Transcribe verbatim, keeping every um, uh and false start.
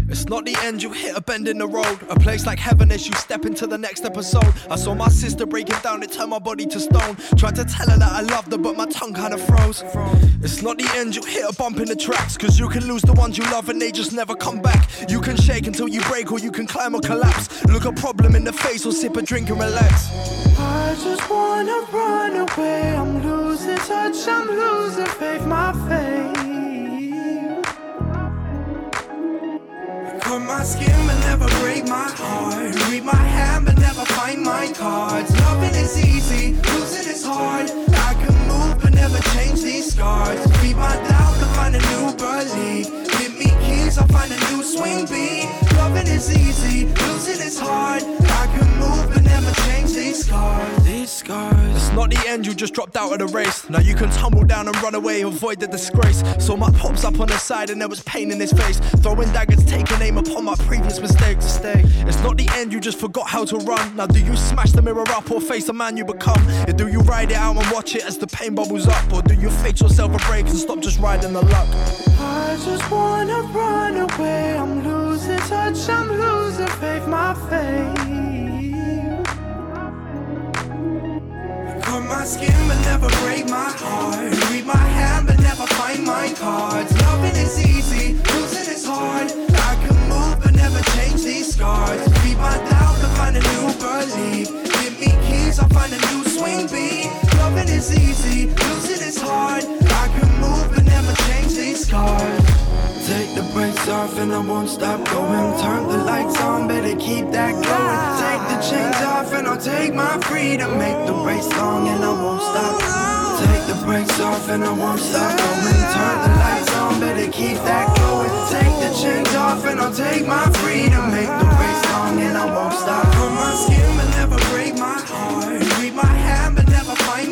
It's not the end, you hit a bend in the road. A place like heaven as you step into the next episode. I saw my sister breaking down, it turned my body to stone. Tried to tell her that I loved her, but my tongue kinda froze. It's not the end, you hit a bump in the tracks. Cause you can lose the ones you love and they just never come back. You can shake until you break, or you can climb or collapse. Look a problem in the face or sip a drink and relax. I just wanna run away, I'm losing touch, I'm losing faith, my faith. Cut my skin but never break my heart. Read my hand but never find my cards. Loving is easy, losing is hard. I can move but never change these scars. Beat my doubt to find a new belief. Give me keys, I'll find a new swing beat. Loving is easy, losing is hard. I can move but never change these scars. These scars. It's not the end, you just dropped out of the race. Now you can tumble down and run away, avoid the disgrace. Saw my pops up on the side and there was pain in his face. Throwing daggers, taking aim upon my previous mistakes. It's not the end, you just forgot how to run. Now do you smash the mirror up or face the man you become? Or do you ride it out and watch it as the pain bubbles up? Or do you fix yourself a break and stop just riding the luck? I just wanna run away, I'm losing touch, I'm losing faith, my faith. Cut my skin but never break my heart. Read my hand but never find my cards. Loving is easy, losing is hard. I can move but never change these scars. Beat my doubt to find a new belief. Give me keys, I'll find a new swing beat. Loving is easy, losing is hard. I can move but never change these scars. Take the brakes off and I won't stop going. Turn the lights on, better keep that going. Take the chains off and I'll take my freedom. Make the race long and I won't stop. Take the brakes off and I won't stop going. Turn the lights on, better keep that going. Take the chains off and I'll take my freedom. Make the race long and I won't stop. Cut my skin but never break my heart. Read my hand but never find